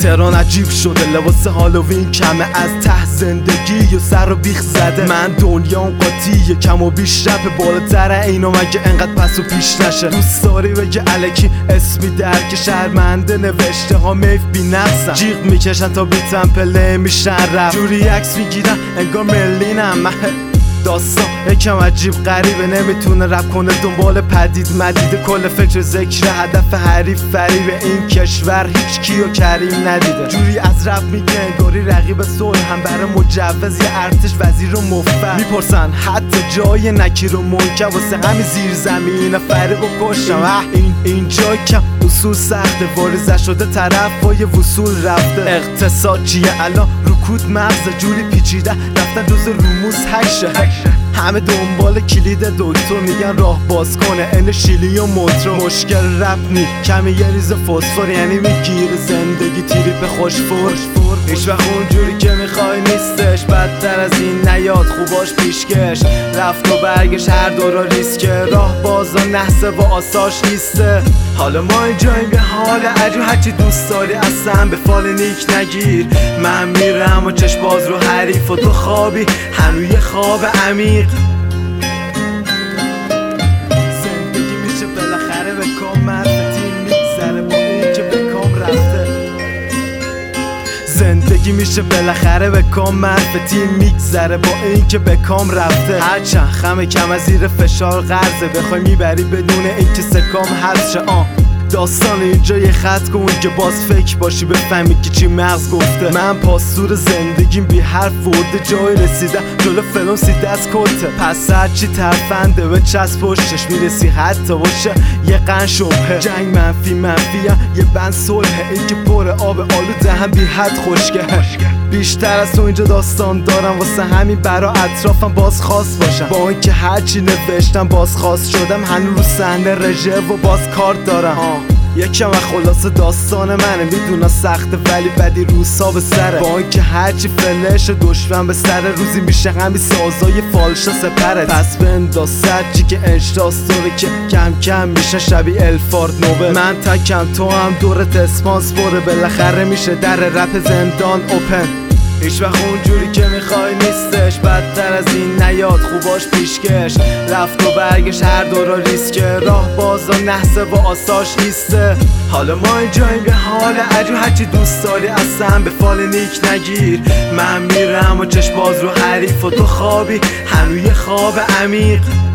تهران عجیب شده، لباس هالوین کمه، از ته زندگی و سر و بیخ زده. من دنیام قاطیه، کم و بیش رپ بالاتره اینو، مگه انقدر پس و پیش نشه. دوست داری بگه الکی اسمی درک شرمنده، نوشته ها میف بی نقصن، جیغ میکشن تا بیتم پله میشن رفت، جوری عکس میگیرن انگار ملینم. داستان یکم عجیب غریبه، نمیتونه رپ کنه دنبال پدید مدیده، کل فکر ذکر هدف حریف فریبه. این کشور هیچ کیو کریم ندیده، جوری از رپ میگه انگاری رقیب صلح هم برای مجوز یه ارتش وزیر و مفر میپرسن حتی جای نکیر و منکر، واسه همین زیر زمین فریب و کشم. این جای کم اصول سخته، واریزه شده طرف پای وصول رفته. اقتصاد چیه الان رکود مغز، جوری پیچیده رفتن جز رموز هشه. همه دنبال کلید دکتر، میگن راه باز کنه این شیلی و موترو. مشکل رپ نی کمی یه ریز فسفر، یعنی میگیره زندگی تریپ خوشفور. هیچ وقت اونجوری که میخوای نیستش، بدتر از این نیاد خوباش پیشکش. رفت و برگش هر دورا ریسکه، راه باز و نحسه و آساش نیسته. حالا ما اینجاییم به حال عجیب، هرچی دوست داری اصلا به فال نیک نگیر. من میرم و چشم باز رو حریف و تو خوابی هنوز یه خواب عمیق. زندگی میشه بالاخره به کام، مرفتی میگذره با این که به کام رفته. زندگی میشه بالاخره به کام، مرفتی میگذره با این که به کام رفته. هرچند خم کم از زیر فشار قرضه، بخوای میبری بدون این که سکام حذف شه. داستان اینجا یه خط کن که باز فکر باشی بفهمی که چی مغز گفته. من پاسور زندگیم بی حرف ورده، جای رسیدم جلو فلان سیده از کلته. پس هرچی ترفنده به چسب پشتش میرسی، حتی باشه یه قن شبهه. جنگ منفیه یه بند صلحه، این که پر آب آلوده هم بی حد خشکه. بیشتر از تو اینجا داستان دارم، واسه همین برا اطرافم باز خاص باشم. با اینکه هرچی نوشتم باز خاص شدم، هنوز رو صحنه رژه و باز کارت دارم. یکم از خلاصه داستان منه، میدونم سخته ولی بدی روزها به سره. با اینکه هرچی فلش دشمن به سر، روزی میشه همین سازای فالشا سپره. پس بنداز سرچی که انشتاز طوره که کم کم میشه شبیه الفارد نوبه. من تکم تو هم دورت اسپانس بره، بالاخره میشه در رپ زندان اوپن. هیچ وقت اونجوری که میخوای نیستش، بدتر از این نیاد خوباش پیشکش. رفت و برگش هر دورا ریسکه، راه باز و نحسه و آساش نیسته. حالا ما اینجاییم به حال عجیب، هرچی دوست داری اصلا به فال نیک نگیر. من میرم و چشم باز رو حریف و تو خوابی هنوز یه خواب عمیق.